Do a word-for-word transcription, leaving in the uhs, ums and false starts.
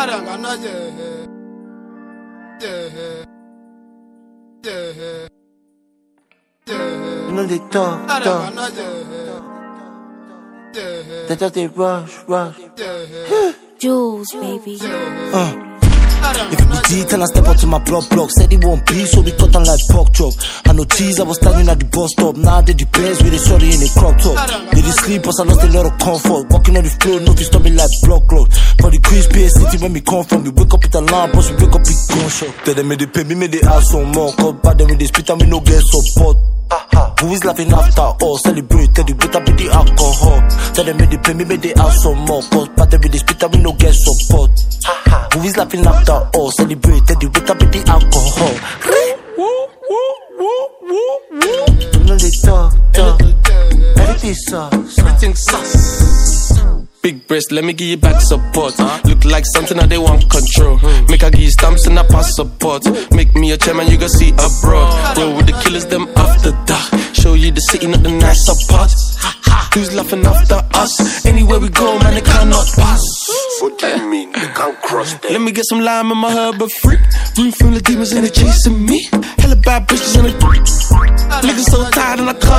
You know they talk, talk. They just they rush, rush. Jules, baby. Uh. If you be G, tell her step up to my block block. Said he won't be, so we cut on like pork chop. I know cheese, I was standing at the bus stop. Now they the pairs with a sorry in a crop top. They did sleep, but I lost a lot of comfort. Walking on the floor, no fi stop me like block cloth. For the crispy city when we come from, we wake up with alarm, but we wake up with gunshot. Tell them me they pay me, me they ask some more. Cause bad them with they spit and we no get support. Who is laughing after all? Celebrate, tell the better with the alcohol. Tell them me they pay me, me they ask some more. Cause bad them with they spit and we no get support. Who is laughing after all? Celebrate, tell the better with the alcohol. You know they talk, talk. Everything sus, everything sus. Big breast, let me give you back support. Huh? Look like something that they want control. Hmm. Make I give you stamps and I pass support. Make me a chairman, you gon' see abroad. Roll with the killers, them after dark. Show you the city, not the nice parts. Who's laughing after us? Anywhere we go, man, they cannot pass. What do you mean? They can't cross them. Let me get some lime in my herb free. Room full of demons and they chasing me. Hella bad bitches and they niggas so tired and I can't.